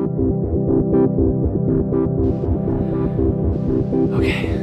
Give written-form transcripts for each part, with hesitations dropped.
Okay.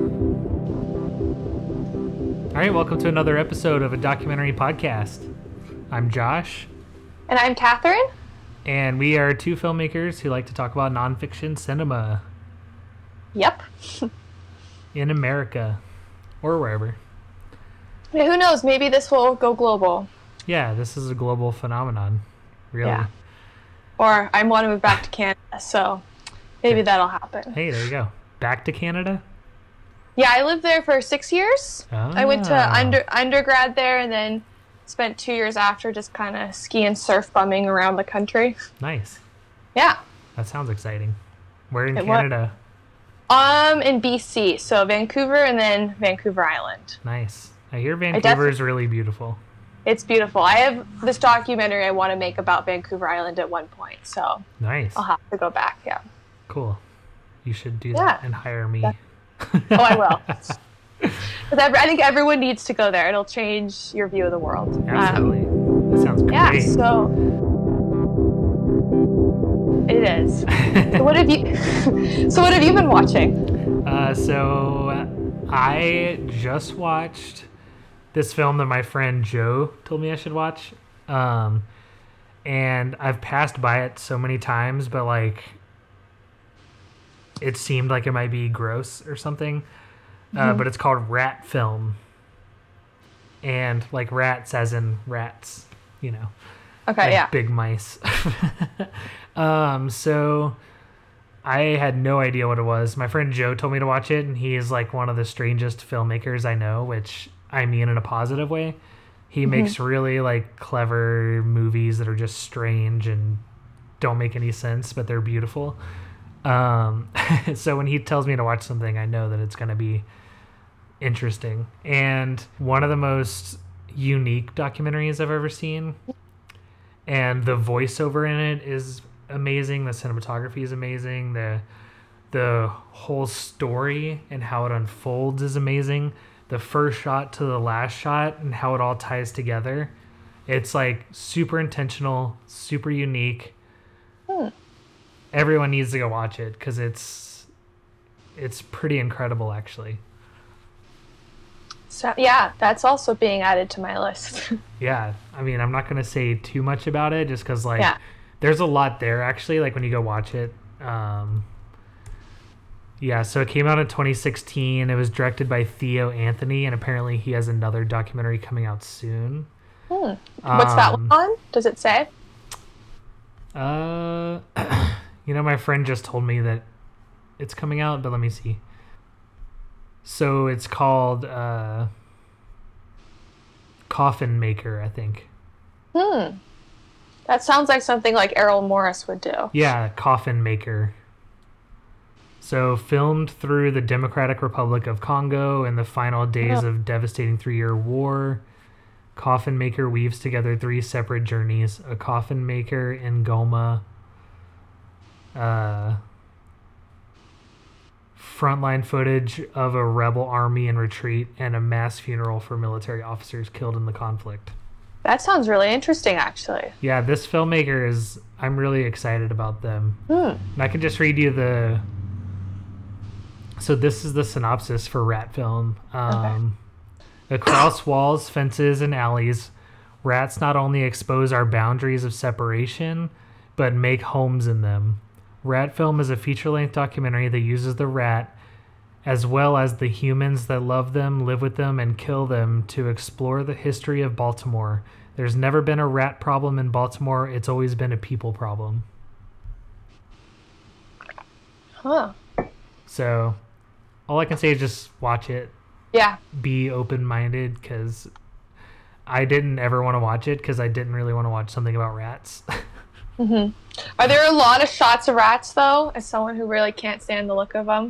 All right, welcome to another episode of a documentary podcast. I'm Josh. And I'm Catherine. And we are two filmmakers who like to talk about nonfiction cinema. Yep. In America. Or wherever. Yeah, who knows? Maybe this will go global. Yeah, this is a global phenomenon. Really. Yeah. Or I want to move back to Canada, so maybe that'll happen. Hey, there you go. Back to Canada? Yeah, I lived there for 6 years. I went to undergrad there and then spent 2 years after just kind of ski and surf bumming around the country. Nice. Yeah. That sounds exciting. Where in Canada? In BC, so Vancouver and then Vancouver Island. Nice. I hear Vancouver is really beautiful. It's beautiful. I have this documentary I want to make about Vancouver Island at one point, so nice. I'll have to go back, yeah. Cool. You should do that and hire me. Yeah. Oh, I will. I think everyone needs to go there. It'll change your view of the world. Absolutely. That sounds great. Yeah, so it is. So what have you been watching? So I just watched this film that my friend Joe told me I should watch. And I've passed by it so many times, but like it seemed like it might be gross or something. But it's called Rat Film. And like rats as in rats, you know. Okay, like yeah. Big mice. So I had no idea what it was. My friend Joe told me to watch it, and he is like one of the strangest filmmakers I know, which I mean in a positive way. He makes really like clever movies that are just strange and don't make any sense, but they're beautiful. So when he tells me to watch something, I know that it's going to be interesting. And one of the most unique documentaries I've ever seen. And the voiceover in it is amazing. The cinematography is amazing. The whole story and how it unfolds is amazing. The first shot to the last shot and how it all ties together. It's like super intentional, super unique. Everyone needs to go watch it because it's pretty incredible, actually. So yeah, that's also being added to my list. Yeah, I mean, I'm not going to say too much about it just because, like, there's a lot there, actually, like, when you go watch it. Yeah, so it came out in 2016. It was directed by Theo Anthony, and apparently he has another documentary coming out soon. What's that one on? Does it say? You know, my friend just told me that it's coming out, but let me see. So it's called Coffin Maker, I think. That sounds like something like Errol Morris would do. Yeah, Coffin Maker. So filmed through the Democratic Republic of Congo in the final days of devastating 3-year war, Coffin Maker weaves together 3 separate journeys: a coffin maker in Goma, frontline footage of a rebel army in retreat, and a mass funeral for military officers killed in the conflict. That sounds really interesting, actually. Yeah, this filmmaker I'm really excited about them. And I can just read you so this is the synopsis for Rat Film. Across walls, fences, and alleys, rats not only expose our boundaries of separation, but make homes in them. Rat Film is a feature-length documentary that uses the rat, as well as the humans that love them, live with them, and kill them, to explore the history of Baltimore. There's never been a rat problem in Baltimore. It's always been a people problem. Huh. So, all I can say is just watch it. Yeah. Be open-minded, because I didn't ever want to watch it because I didn't really want to watch something about rats. Are there a lot of shots of rats, though, as someone who really can't stand the look of them?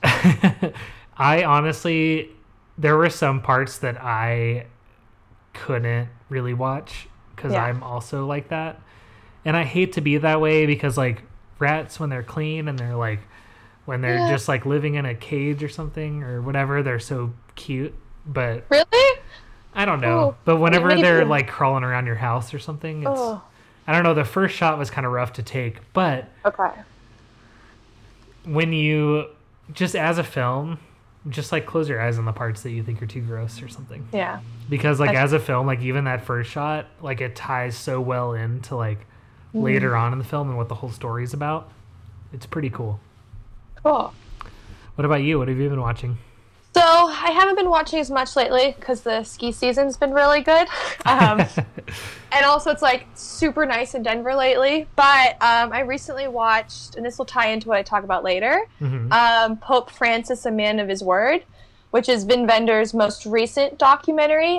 I honestly, there were some parts that I couldn't really watch because I'm also like that. And I hate to be that way because, like, rats, when they're clean and they're, like, when they're just, like, living in a cage or something or whatever, they're so cute. But really? I don't know. But whenever they're, like, crawling around your house or something, I don't know, the first shot was kind of rough to take, but Okay. when you just as a film, just like close your eyes on the parts that you think are too gross or something. Yeah. Because like as a film, like even that first shot, like it ties so well into like later on in the film and what the whole story is about. It's pretty cool. Cool. What about you? What have you been watching? So I haven't been watching as much lately because the ski season's been really good. And also it's like super nice in Denver lately. But I recently watched, and this will tie into what I talk about later, Pope Francis, A Man of His Word, which is Vin Vendor's most recent documentary.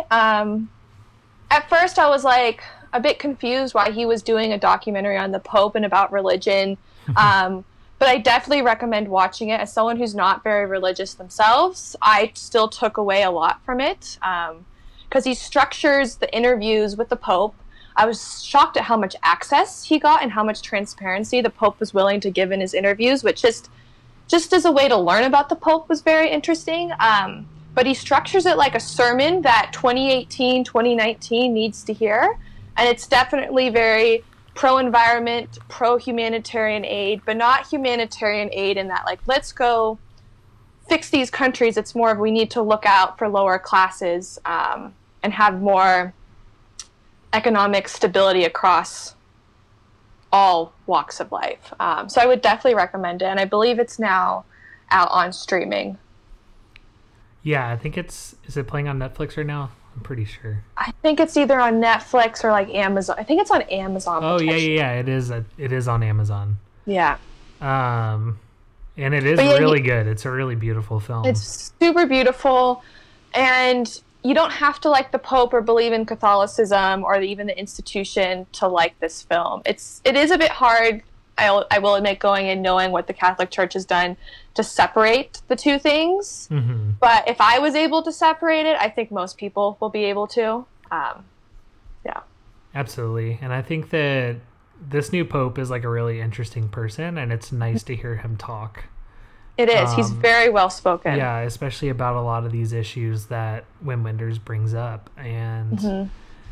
At first I was like a bit confused why he was doing a documentary on the Pope and about religion. But I definitely recommend watching it. As someone who's not very religious themselves, I still took away a lot from it because he structures the interviews with the Pope. I was shocked at how much access he got and how much transparency the Pope was willing to give in his interviews, which just as a way to learn about the Pope was very interesting. But he structures it like a sermon that 2018, 2019 needs to hear. And it's definitely very pro-environment, pro-humanitarian aid, but not humanitarian aid in that, like, let's go fix these countries. It's more of we need to look out for lower classes and have more economic stability across all walks of life. So I would definitely recommend it, and I believe it's now out on streaming. Yeah, I think is it playing on Netflix right now? I'm pretty sure. I think it's either on Netflix or like Amazon. I think it's on Amazon. Oh yeah. It is on Amazon. Yeah. And it is really good. It's a really beautiful film. It's super beautiful, and you don't have to like the Pope or believe in Catholicism or even the institution to like this film. It is a bit hard. I will admit, going in knowing what the Catholic Church has done to separate the two things. Mm-hmm. But if I was able to separate it, I think most people will be able to. Yeah. Absolutely. And I think that this new Pope is like a really interesting person, and it's nice to hear him talk. It is. He's very well spoken. Yeah, especially about a lot of these issues that Wim Wenders brings up. And,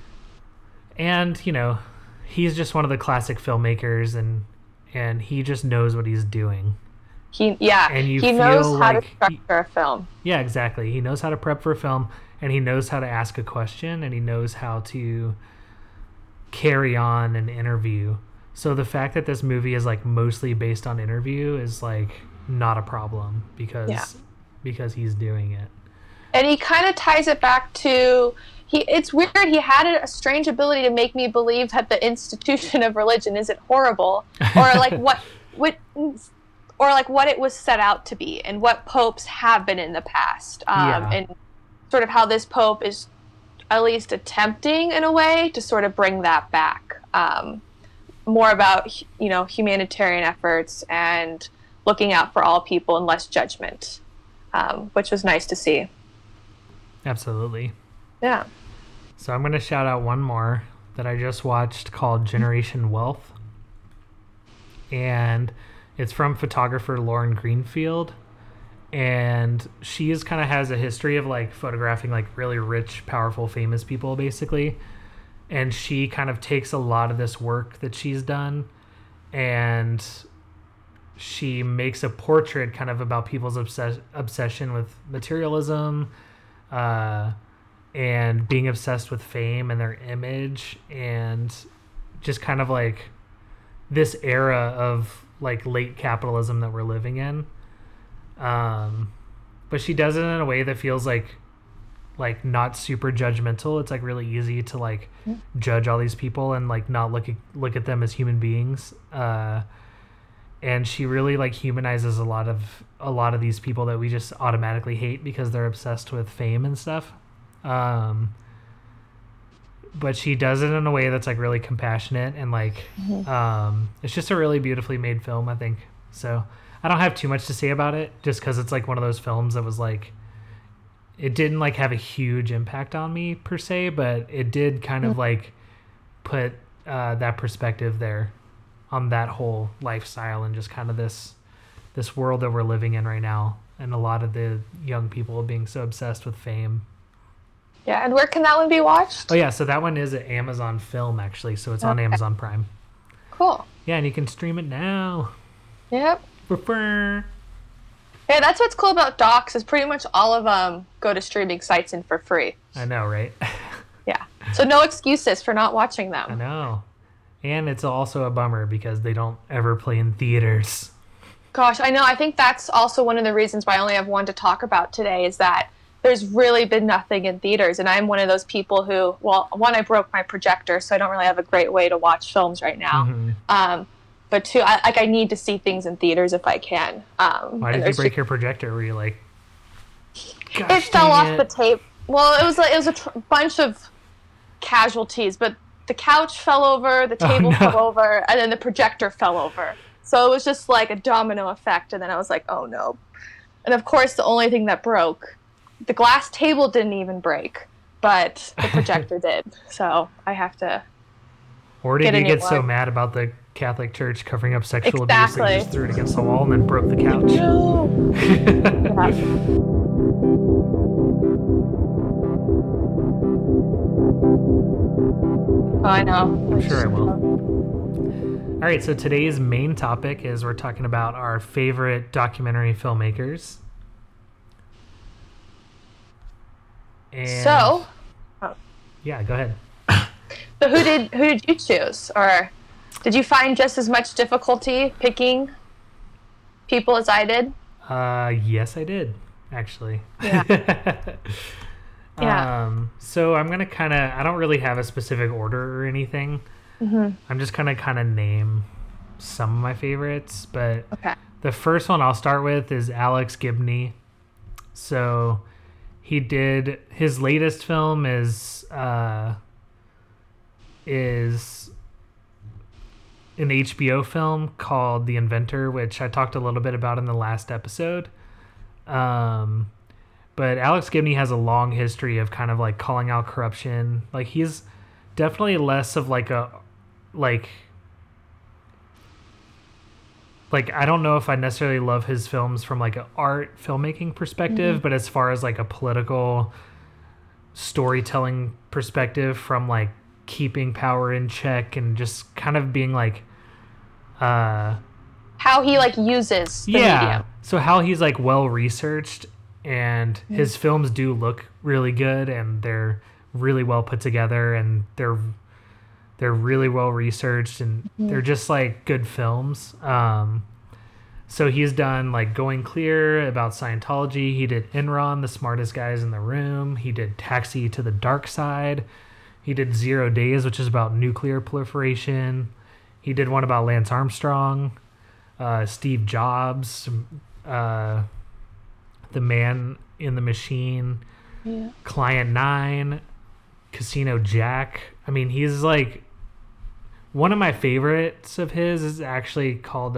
and you know, he's just one of the classic filmmakers, and he just knows what he's doing. He knows how to structure a film. Yeah, exactly. He knows how to prep for a film, and he knows how to ask a question, and he knows how to carry on an interview. So the fact that this movie is like mostly based on interview is like not a problem because he's doing it. And he kind of ties it back to it's weird. He had a strange ability to make me believe that the institution of religion isn't horrible, or like what it was set out to be, and what popes have been in the past, and sort of how this pope is at least attempting in a way to sort of bring that back. More about humanitarian efforts and looking out for all people and less judgment, which was nice to see. Absolutely. Yeah. So I'm going to shout out one more that I just watched called Generation Wealth. And it's from photographer Lauren Greenfield. And she kind of has a history of like photographing like really rich, powerful, famous people, basically. And she kind of takes a lot of this work that she's done and she makes a portrait kind of about people's obsession with materialism, and being obsessed with fame and their image, and just kind of like this era of like late capitalism that we're living in. But she does it in a way that feels like not super judgmental. It's like really easy to like judge all these people and like not look at them as human beings. And she really like humanizes a lot of these people that we just automatically hate because they're obsessed with fame and stuff. But she does it in a way that's like really compassionate and like it's just a really beautifully made film, I think. So I don't have too much to say about it just because it's like one of those films that was like, it didn't like have a huge impact on me per se, but it did kind of like put that perspective there on that whole lifestyle and just kind of this world that we're living in right now, and a lot of the young people being so obsessed with fame. Yeah, and where can that one be watched? Oh yeah, so that one is at Amazon Film actually, so it's on Amazon Prime. Cool. Yeah, and you can stream it now. Yep. For fur. Yeah, that's what's cool about docs is pretty much all of them go to streaming sites and for free. I know, right? Yeah. So no excuses for not watching I them. know. And it's also a bummer because they don't ever play in theaters. Gosh, I know. I think that's also one of the reasons why I only have one to talk about today is that there's really been nothing in theaters. And I'm one of those people who, well, one, I broke my projector, so I don't really have a great way to watch films right now. Mm-hmm. But two, I need to see things in theaters if I can. Why did you break your projector? Were you like, gosh, it fell off it. the tape. Well, it was a bunch of casualties, but the couch fell over, the table fell over, and then the projector fell over. So it was just like a domino effect, and then I was like, oh no. And of course, the only thing that broke, the glass table didn't even break, but the projector did. So I have to. Or did you get so mad about the Catholic Church covering up sexual abuse that you just threw it against the wall and then broke the couch? No. Oh, I know. I'm sure I will. All right, so today's main topic is we're talking about our favorite documentary filmmakers. And so, yeah, go ahead. So who did you choose, or did you find just as much difficulty picking people as I did? Yes, I did actually. Yeah. Yeah. So I'm gonna I don't really have a specific order or anything. Mm-hmm. I'm just gonna name some of my favorites, but okay. The first one I'll start with is Alex Gibney. So he did his latest film is an HBO film called The Inventor, which I talked a little bit about in the last episode. But Alex Gibney has a long history of kind of like calling out corruption. Like he's definitely less of like a I don't know if I necessarily love his films from like an art filmmaking perspective, but as far as like a political storytelling perspective from like keeping power in check and just kind of being like how he like uses the medium. So how he's like well researched and his films do look really good and they're really well put together and they're really well researched and they're just like good films. So he's done like Going Clear about Scientology. He did Enron, The Smartest Guys in the Room. He did Taxi to the Dark Side. He did 0 Days, which is about nuclear proliferation. He did one about Lance Armstrong, Steve Jobs, The Man in the Machine, Client 9, Casino Jack. I mean, he's like one of my favorites of his is actually called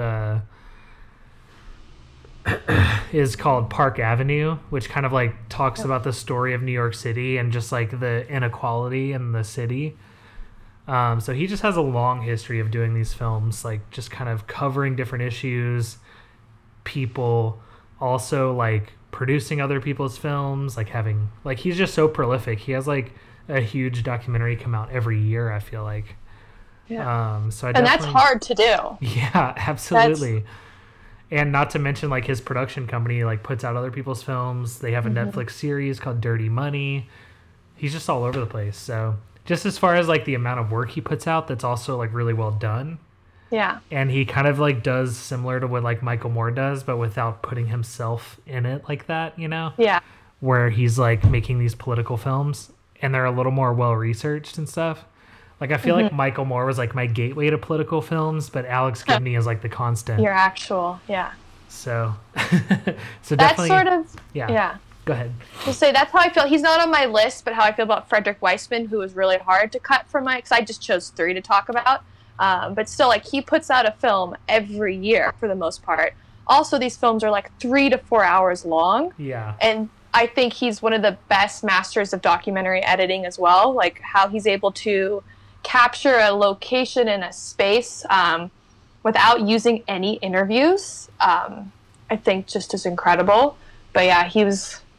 Park Avenue, which kind of like talks about the story of New York City and just like the inequality in the city. So he just has a long history of doing these films, like just kind of covering different issues, people also like producing other people's films, like having like he's just so prolific. He has like a huge documentary come out every year, I feel like. Yeah. So and that's hard to do. Yeah, absolutely. And not to mention like his production company like puts out other people's films. They have a Netflix series called Dirty Money. He's just all over the place. So just as far as like the amount of work he puts out, that's also like really well done. Yeah. And he kind of like does similar to what like Michael Moore does, but without putting himself in it like that, you know? Yeah. Where he's like making these political films and they're a little more well researched and stuff. Like I feel like Michael Moore was like my gateway to political films, but Alex Gibney is like the constant. Your actual, yeah. So, so that's definitely, sort of, yeah. Go ahead. To say that's how I feel. He's not on my list, but how I feel about Frederick Weissman, who was really hard to cut from because I just chose 3 to talk about. But still, like he puts out a film every year for the most part. Also, these films are like 3 to 4 hours long. Yeah. And I think he's one of the best masters of documentary editing as well. Like how he's able to capture a location in a space without using any interviews. I think just is incredible. But yeah, he was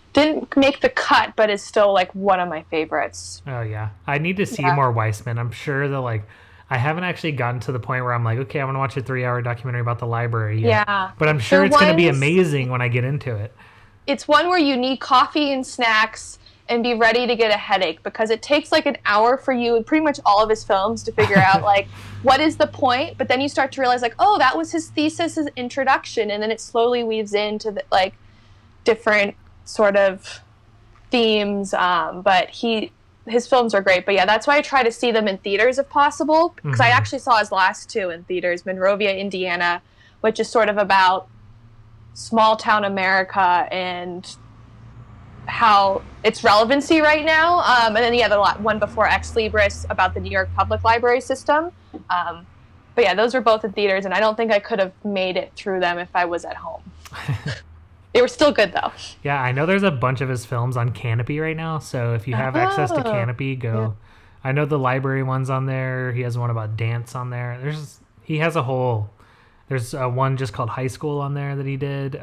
didn't make the cut, but is still like one of my favorites. Oh yeah, I need to see more Weissman. I'm sure that like I haven't actually gotten to the point where I'm like, okay, I want to watch a 3-hour documentary about the library yet. Yeah, But I'm sure it's going to be amazing when I get into it. It's one where you need coffee and snacks and be ready to get a headache, because it takes like an hour for you in pretty much all of his films to figure out like what is the point. But then you start to realize like, oh, that was his thesis, his introduction, and then it slowly weaves into the, like different sort of themes. But his films are great. But yeah, that's why I try to see them in theaters if possible, because I actually saw his last two in theaters, Monrovia, Indiana, which is sort of about small town America and how its relevancy right now. And then the one before Ex Libris about the New York Public Library system. But yeah, those were both in theaters, and I don't think I could have made it through them if I was at home. They were still good, though. Yeah, I know there's a bunch of his films on Canopy right now, so if you have access to Canopy, go. Yeah. I know the library one's on there. He has one about dance on there. He has a whole... There's one just called High School on there that he did.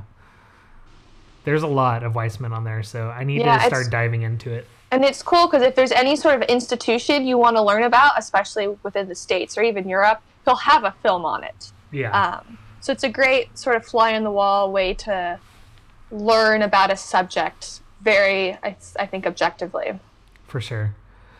There's a lot of Weissman on there, so I need to start diving into it. And it's cool because if there's any sort of institution you want to learn about, especially within the States or even Europe, he'll have a film on it. Yeah. So it's a great sort of fly-on-the-wall way to learn about a subject very, I think, objectively. For sure.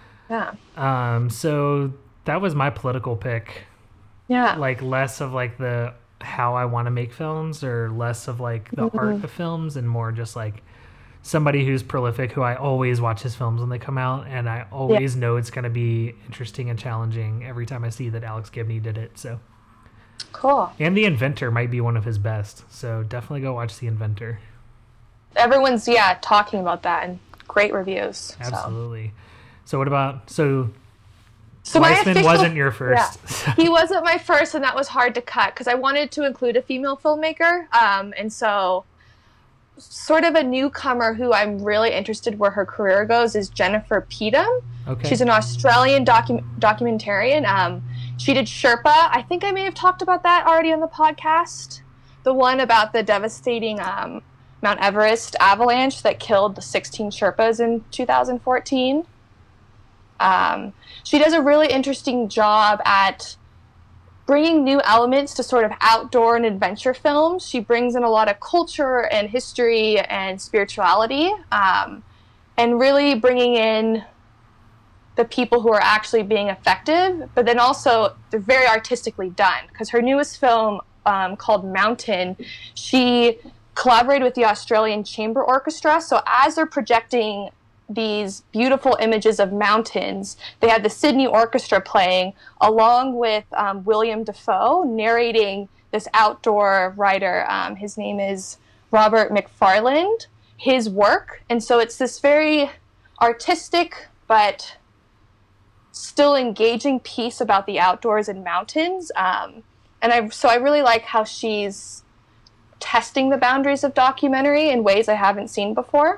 Yeah. So that was my political pick. Yeah. Like less of like the how I want to make films, or less of like the art of films, and more just like somebody who's prolific, who I always watch his films when they come out, and I always know it's going to be interesting and challenging every time I see that Alex Gibney did it. So cool. And The Inventor might be one of his best, so definitely go watch The Inventor. Everyone's talking about that, and great reviews. Absolutely. So what about So Weissman wasn't your first. Yeah. He wasn't my first, and that was hard to cut because I wanted to include a female filmmaker. And so sort of a newcomer who I'm really interested where her career goes is Jennifer Peetham. Okay. She's an Australian documentarian. She did Sherpa. I think I may have talked about that already on the podcast. The one about the devastating Mount Everest avalanche that killed the 16 Sherpas in 2014. She does a really interesting job at bringing new elements to sort of outdoor and adventure films. She brings in a lot of culture and history and spirituality, and really bringing in the people who are actually being effective, but then also they're very artistically done. Because her newest film, called Mountain, she collaborated with the Australian Chamber Orchestra. So as they're projecting these beautiful images of mountains, they had the Sydney Orchestra playing along with William Dafoe narrating this outdoor writer. His name is Robert McFarland, his work. And so it's this very artistic but still engaging piece about the outdoors and mountains. And I really like how she's testing the boundaries of documentary in ways I haven't seen before.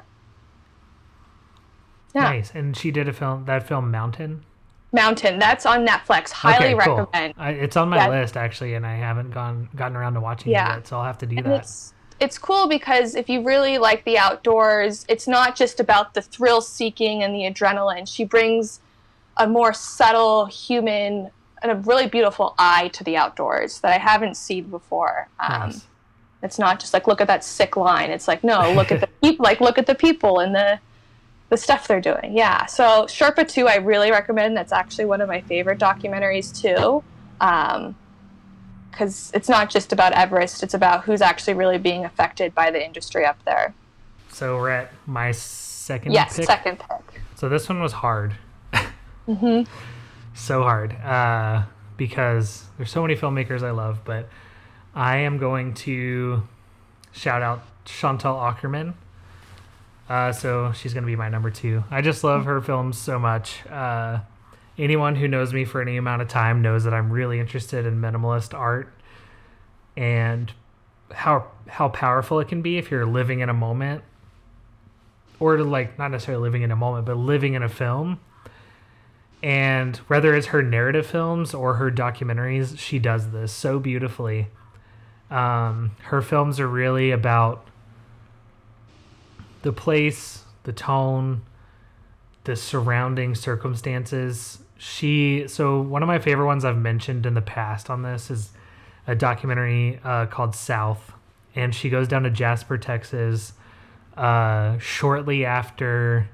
Yeah. Nice. And she did that film Mountain? Mountain. That's on Netflix. Highly recommend. Cool. It's on my list, actually, and I haven't gotten around to watching it yet, so I'll have to do that. It's cool because if you really like the outdoors, it's not just about the thrill-seeking and the adrenaline. She brings a more subtle, human, and a really beautiful eye to the outdoors that I haven't seen before. Nice. It's not just like, look at that sick line. It's like, no, look at look at the people and the stuff they're doing. Yeah. So Sherpa 2, I really recommend. That's actually one of my favorite documentaries too. Because it's not just about Everest. It's about who's actually really being affected by the industry up there. So we're at my second pick? Yes, second pick. So this one was hard. Mm-hmm. So hard. Because there's so many filmmakers I love, but I am going to shout out Chantal Akerman. So she's going to be my number 2. I just love her films so much. Anyone who knows me for any amount of time knows that I'm really interested in minimalist art and how powerful it can be if you're living in a moment, or like not necessarily living in a moment, but living in a film. And whether it's her narrative films or her documentaries, she does this so beautifully. Her films are really about the place, the tone, the surrounding circumstances. So one of my favorite ones I've mentioned in the past on this is a documentary called South, and she goes down to Jasper, Texas, shortly after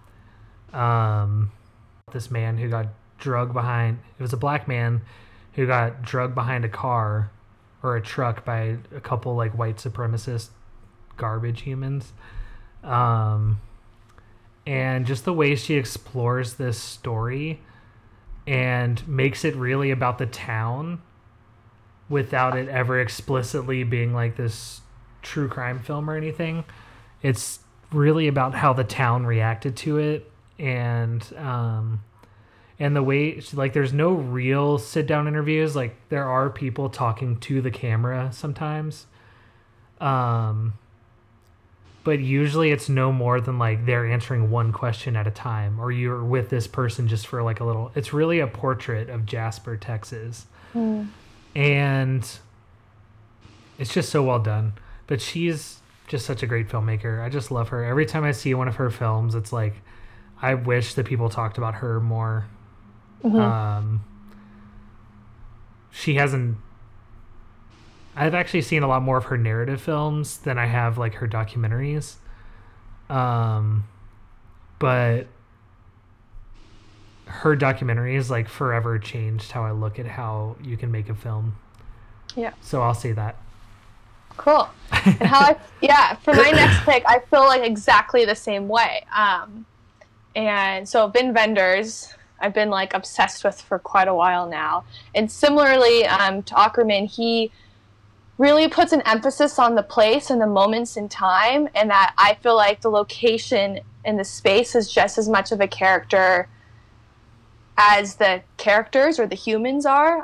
this man who got drugged behind. It was a black man who got drugged behind a car or a truck by a couple like white supremacist garbage humans. And just the way she explores this story and makes it really about the town without it ever explicitly being like this true crime film or anything. It's really about how the town reacted to it, and the way like there's no real sit down interviews. Like there are people talking to the camera sometimes, but usually it's no more than like they're answering one question at a time, or you're with this person just for like a little. It's really a portrait of Jasper, Texas. And it's just so well done. But she's just such a great filmmaker. I just love her. Every time I see one of her films, it's like I wish that people talked about her more. She hasn't. I've actually seen a lot more of her narrative films than I have like her documentaries. But her documentaries like forever changed how I look at how you can make a film. Yeah. So I'll say that. Cool. And for my next pick, I feel like exactly the same way. And so Wim Wenders, I've been like obsessed with for quite a while now. And similarly to Akerman, he really puts an emphasis on the place and the moments in time, and that I feel like the location and the space is just as much of a character as the characters or the humans are.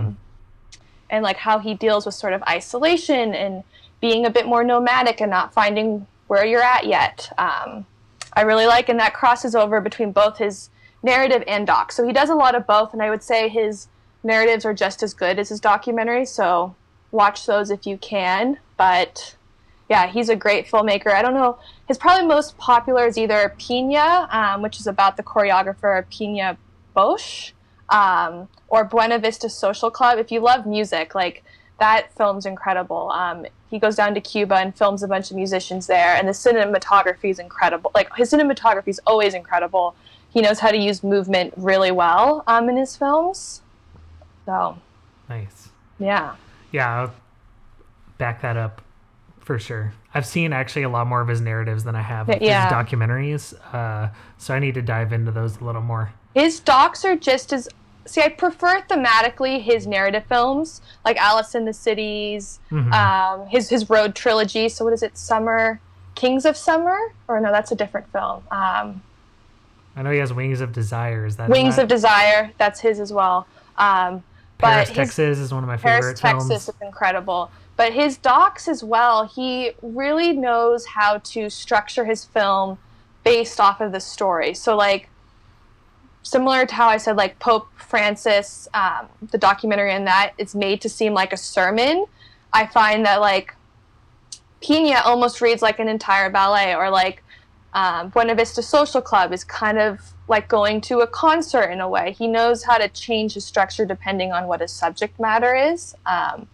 And like how he deals with sort of isolation and being a bit more nomadic and not finding where you're at yet. I really like, and that crosses over between both his narrative and doc. So he does a lot of both, and I would say his narratives are just as good as his documentaries, so watch those if you can. But yeah, he's a great filmmaker. I don't know, his probably most popular is either Pina, which is about the choreographer Pina Bosch, or Buena Vista Social Club. If you love music, like that film's incredible. He goes down to Cuba and films a bunch of musicians there, and the cinematography is incredible. Like his cinematography is always incredible. He knows how to use movement really well in his films. So nice. Yeah. Yeah, I'll back that up for sure. I've seen actually a lot more of his narratives than I have of his documentaries, so I need to dive into those a little more. His docs are just as... See, I prefer thematically his narrative films, like Alice in the Cities, his road trilogy. So what is it, Summer? Kings of Summer? Or no, that's a different film. I know he has Wings of Desire. Is that Wings of Desire, that's his as well. Paris, Texas is one of my favorite films. Paris, Texas is incredible. But his docs as well, he really knows how to structure his film based off of the story. So, like, similar to how I said, like, Pope Francis, the documentary on that, it's made to seem like a sermon. I find that, like, Pina almost reads like an entire ballet, or, like, Buena Vista Social Club is kind of like going to a concert in a way. He knows how to change his structure depending on what his subject matter is. And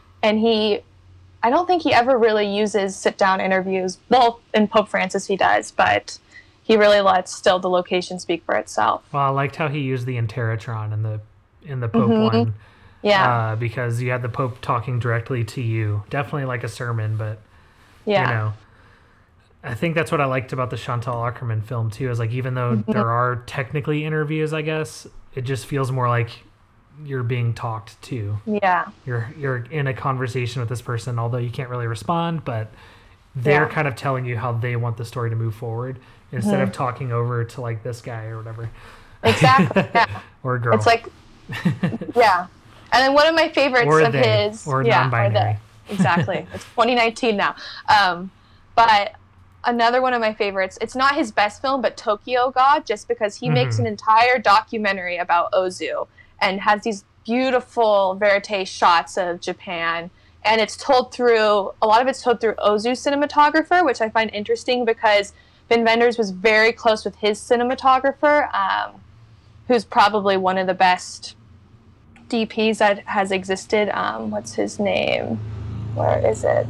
I don't think he ever really uses sit-down interviews. Well, in Pope Francis he does, but he really lets still the location speak for itself. Well, I liked how he used the Interrotron in the Pope one. Yeah. Because you had the Pope talking directly to you. Definitely like a sermon, but, you know. I think that's what I liked about the Chantal Akerman film, too, is like even though there are technically interviews, I guess, it just feels more like you're being talked to. Yeah. You're in a conversation with this person, although you can't really respond, but they're kind of telling you how they want the story to move forward instead of talking over to like this guy or whatever. Exactly. Yeah. Or a girl. It's like, yeah. And then one of my favorites or of they, his... Or non-binary. Exactly. It's 2019 now. But another one of my favorites, it's not his best film, but Tokyo God, just because he makes an entire documentary about Ozu and has these beautiful verite shots of Japan. and a lot of it's told through Ozu's cinematographer, which I find interesting because Wim Wenders was very close with his cinematographer, who's probably one of the best DPs that has existed. What's his name? Where is it?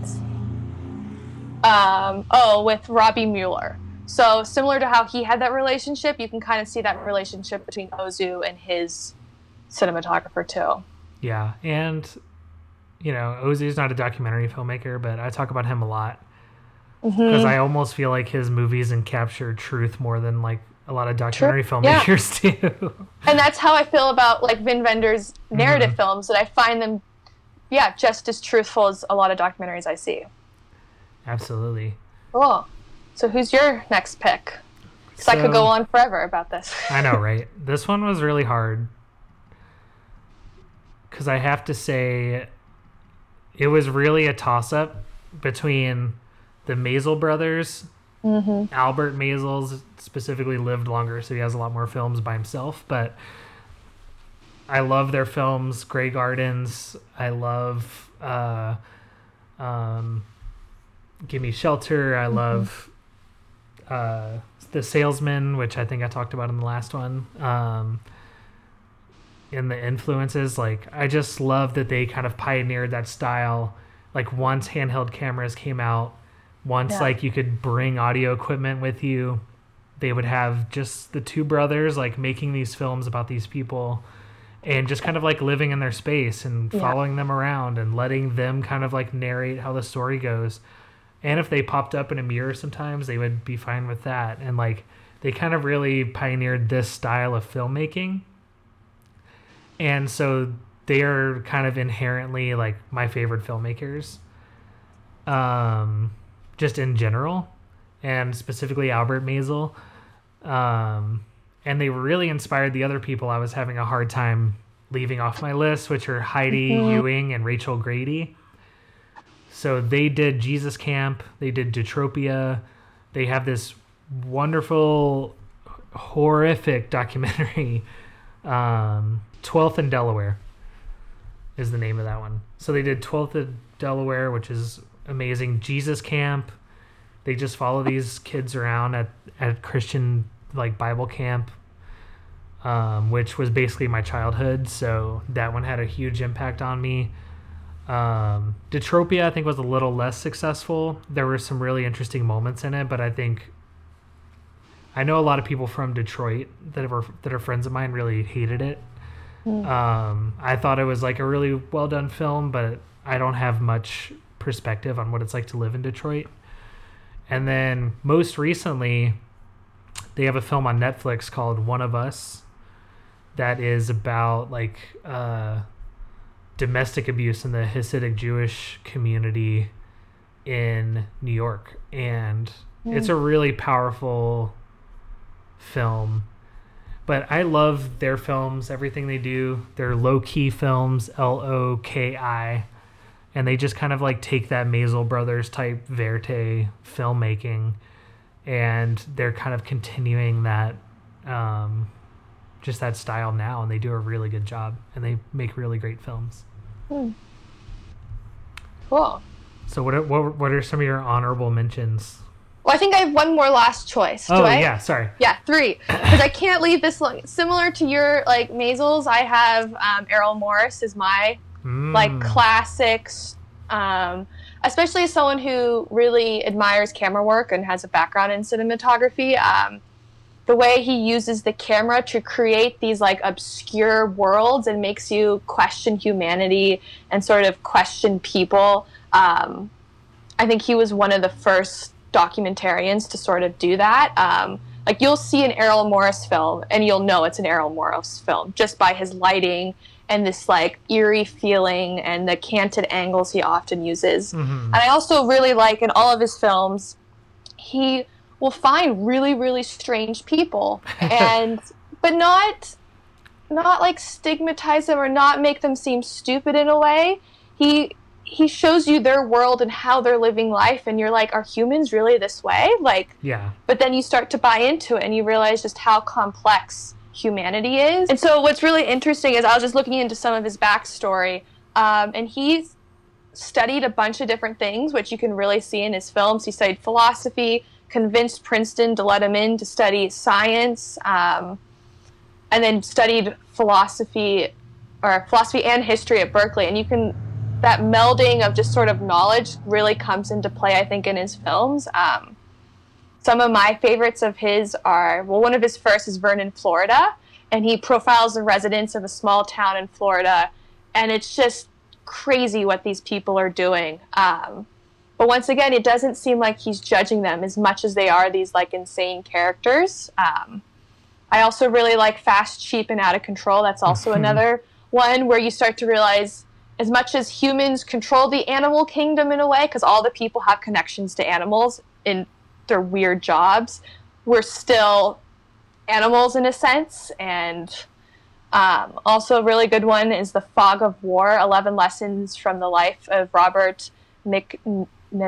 With Robbie Mueller. So similar to how he had that relationship, you can kind of see that relationship between Ozu and his cinematographer too. Yeah, and Ozu's not a documentary filmmaker, but I talk about him a lot because I almost feel like his movies capture truth more than like a lot of documentary filmmakers do. And that's how I feel about like Wim Wenders' narrative films, that I find them, just as truthful as a lot of documentaries I see. Absolutely. Cool. So who's your next pick? Because I could go on forever about this. I know, right? This one was really hard. Because I have to say, it was really a toss-up between the Maisel brothers. Albert Maisel specifically lived longer, so he has a lot more films by himself. But I love their films. Grey Gardens. I love Give Me Shelter. I love The Salesman, which I think I talked about in the last one. In the influences, like I just love that they kind of pioneered that style. Like once handheld cameras came out, once like you could bring audio equipment with you, they would have just the two brothers like making these films about these people and just kind of like living in their space and following them around and letting them kind of like narrate how the story goes. And if they popped up in a mirror sometimes, they would be fine with that. And like they kind of really pioneered this style of filmmaking. And so they are kind of inherently like my favorite filmmakers, just in general, and specifically Albert Maisel. And they really inspired the other people I was having a hard time leaving off my list, which are Heidi Ewing and Rachel Grady. So they did Jesus Camp, they did Detropia, they have this wonderful, horrific documentary, 12th in Delaware is the name of that one. So they did 12th in Delaware, which is amazing. Jesus Camp, they just follow these kids around at Christian like Bible camp, which was basically my childhood. So that one had a huge impact on me. Detropia I think was a little less successful. There were some really interesting moments in it, but I know a lot of people from Detroit that are friends of mine really hated it. I thought it was like a really well done film, but I don't have much perspective on what it's like to live in Detroit. And then most recently, they have a film on Netflix called One of Us that is about like domestic abuse in the Hasidic Jewish community in New York. And it's a really powerful film. But I love their films, everything they do. They're low-key films, Loki. And they just kind of like take that Maisel Brothers type verite filmmaking, and they're kind of continuing that, just that style now, and they do a really good job, and they make really great films. Cool. So what are some of your honorable mentions? Well, I think I have one more last choice. Yeah, sorry. Yeah, 3. Because I can't leave this long. Similar to your like Maisel's, I have Errol Morris is my like classics. Especially as someone who really admires camera work and has a background in cinematography. The way he uses the camera to create these like obscure worlds and makes you question humanity and sort of question people. I think he was one of the first documentarians to sort of do that. Like you'll see an Errol Morris film and you'll know it's an Errol Morris film just by his lighting and this like eerie feeling and the canted angles he often uses. And I also really like in all of his films, he will find really, really strange people but not like stigmatize them or not make them seem stupid in a way. He shows you their world and how they're living life, and you're like, are humans really this way? Like, yeah. But then you start to buy into it, and you realize just how complex humanity is. And so what's really interesting is I was just looking into some of his backstory, and he's studied a bunch of different things, which you can really see in his films. He studied philosophy, convinced Princeton to let him in to study science, and then studied philosophy and history at Berkeley. And that melding of just sort of knowledge really comes into play, I think, in his films. Some of my favorites of his are, one of his first is Vernon, Florida, and he profiles the residents of a small town in Florida, and it's just crazy what these people are doing. But once again, it doesn't seem like he's judging them as much as they are these like insane characters. I also really like Fast, Cheap, and Out of Control. That's also another one where you start to realize, as much as humans control the animal kingdom in a way, because all the people have connections to animals in their weird jobs, we're still animals in a sense. And also a really good one is The Fog of War, 11 Lessons from the Life of Robert McNamara.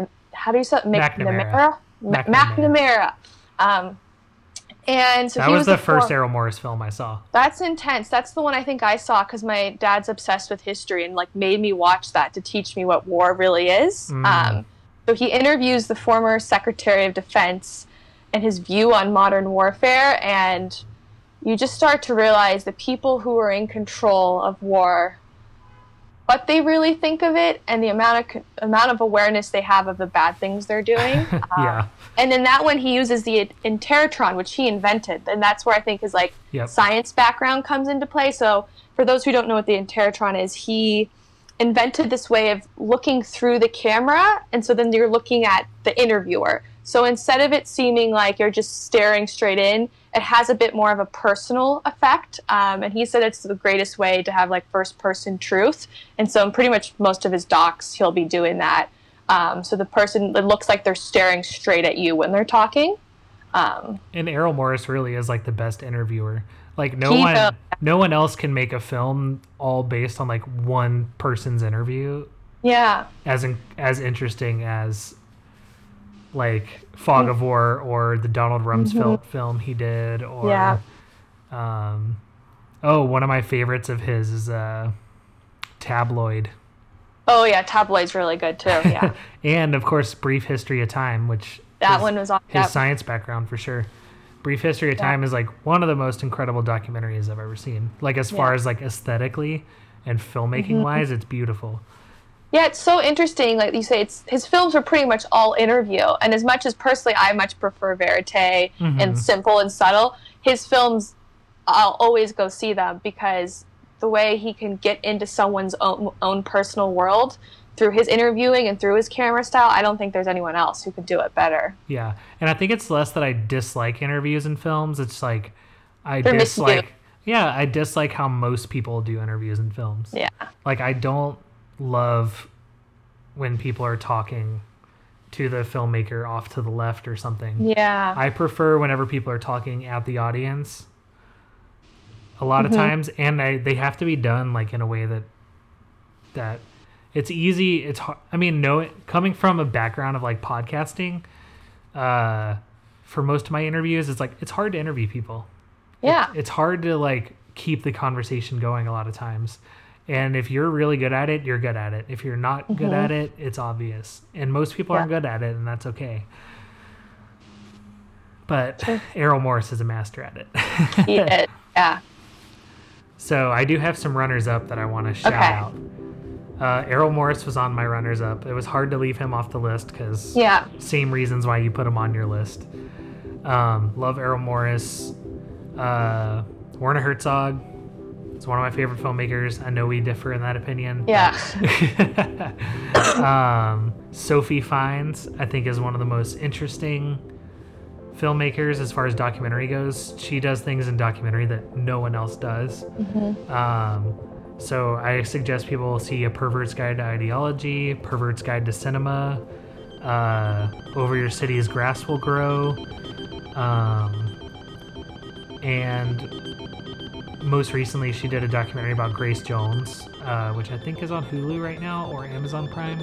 And so that was the first Errol Morris film I saw. That's intense. That's the one I think I saw because my dad's obsessed with history and like made me watch that to teach me what war really is. So he interviews the former Secretary of Defense and his view on modern warfare, and you just start to realize the people who are in control of war, what they really think of it, and the amount of awareness they have of the bad things they're doing. Yeah. And in that one, he uses the Interrotron, which he invented, and that's where I think his science background comes into play. So for those who don't know what the Interrotron is, he invented this way of looking through the camera, and so then you're looking at the interviewer. So instead of it seeming like you're just staring straight in, it has a bit more of a personal effect. And he said it's the greatest way to have like first-person truth. And so in pretty much most of his docs, he'll be doing that. So the person, it looks like they're staring straight at you when they're talking. And Errol Morris really is like the best interviewer. Like no one else can make a film all based on like one person's interview. Yeah. As interesting as like Fog of War or the Donald Rumsfeld film he did, or one of my favorites of his is Tabloid. Oh yeah, Tabloid's really good too. Yeah. And of course, Brief History of Time, which that one was on his science background for sure. Brief History of Time is like one of the most incredible documentaries I've ever seen. Like as far as like aesthetically and filmmaking wise, it's beautiful. Yeah, it's so interesting. Like you say, his films are pretty much all interview. And as much as personally I much prefer verite and simple and subtle, his films, I'll always go see them because the way he can get into someone's own personal world through his interviewing and through his camera style, I don't think there's anyone else who could do it better. Yeah, and I think it's less that I dislike interviews in films. It's like I dislike how most people do interviews in films. Yeah. Like I don't love when people are talking to the filmmaker off to the left or something. Yeah. I prefer whenever people are talking at the audience a lot of times, and they have to be done like in a way that it's easy. It's hard. I mean, coming from a background of like podcasting, for most of my interviews, it's hard to interview people. Yeah. It's hard to like keep the conversation going a lot of times. And if you're really good at it, you're good at it. If you're not good at it, it's obvious. And most people aren't good at it, and that's okay. But Errol Morris is a master at it. He is, yeah. So I do have some runners-up that I want to shout out. Errol Morris was on my runners-up. It was hard to leave him off the list because same reasons why you put him on your list. Love Errol Morris. Werner Herzog. It's one of my favorite filmmakers. I know we differ in that opinion. Yeah. Sophie Fiennes, I think, is one of the most interesting filmmakers as far as documentary goes. She does things in documentary that no one else does. So I suggest people see A Pervert's Guide to Ideology, Pervert's Guide to Cinema, Over Your City's Grass Will Grow, and most recently, she did a documentary about Grace Jones, which I think is on Hulu right now or Amazon Prime.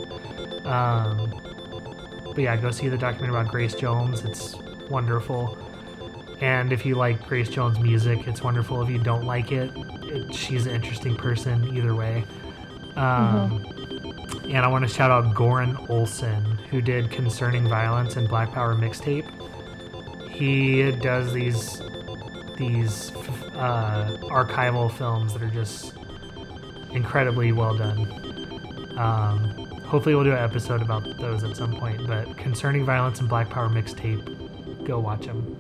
But yeah, go see the documentary about Grace Jones. It's wonderful. And if you like Grace Jones' music, it's wonderful. If you don't like it, she's an interesting person either way. And I want to shout out Goran Olson, who did Concerning Violence and Black Power mixtape. He does these archival films that are just incredibly well done. Hopefully we'll do an episode about those at some point, but Concerning Violence and Black Power mixtape, go watch them.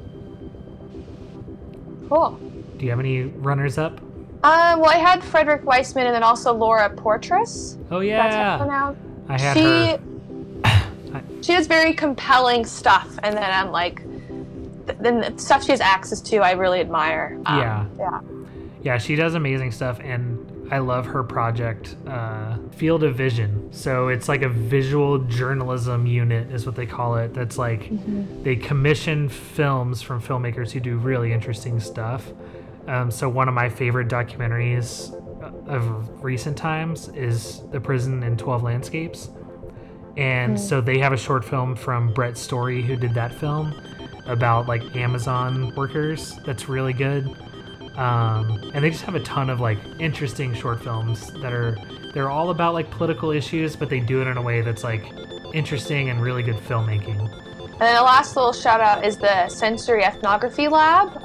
Cool. Do you have any runners up? Well, I had Frederick Weissman and then also Laura Portress. Oh yeah, that's how it's pronounced. I had her. She has very compelling stuff, and then I'm like, then the stuff she has access to, I really admire. Yeah, she does amazing stuff, and I love her project, Field of Vision. So it's like a visual journalism unit, is what they call it. That's like they commission films from filmmakers who do really interesting stuff. So one of my favorite documentaries of recent times is The Prison in 12 Landscapes. And so they have a short film from Brett Story, who did that film, about like Amazon workers. That's really good. And they just have a ton of like interesting short films they're all about like political issues, but they do it in a way that's like interesting and really good filmmaking. And then the last little shout out is the Sensory Ethnography Lab.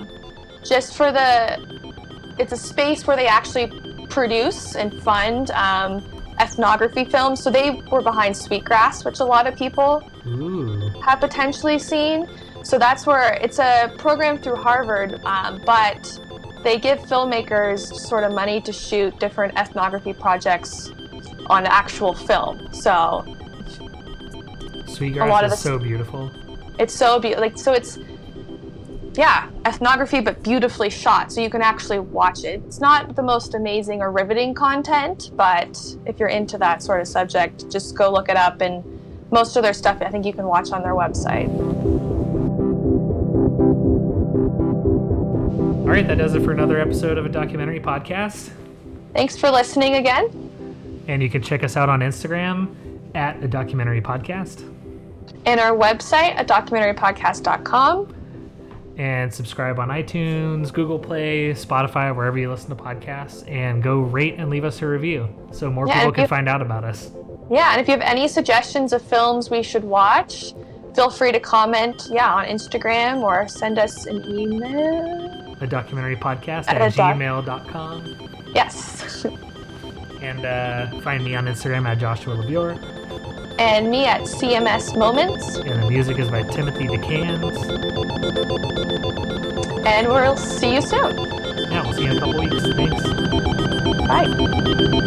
It's a space where they actually produce and fund ethnography films. So they were behind Sweetgrass, which a lot of people have potentially seen. So that's where it's a program through Harvard, but they give filmmakers sort of money to shoot different ethnography projects on actual film. So Sweetgrass is so beautiful. It's so beautiful. So it's ethnography, but beautifully shot. So you can actually watch it. It's not the most amazing or riveting content, but if you're into that sort of subject, just go look it up. And most of their stuff, I think you can watch on their website. All right, that does it for another episode of A Documentary Podcast. Thanks for listening again. And you can check us out on Instagram at A Documentary Podcast. And our website, adocumentarypodcast.com. And subscribe on iTunes, Google Play, Spotify, wherever you listen to podcasts. And go rate and leave us a review so more people can find out about us. Yeah, and if you have any suggestions of films we should watch, feel free to comment, on Instagram or send us an email. adocumentarypodcast@gmail.com. Yes. And find me on Instagram at Joshua LeBure. And me at CMS Moments. And the music is by Timothy DeCans. And we'll see you soon. Yeah, we'll see you in a couple weeks. Thanks. Bye.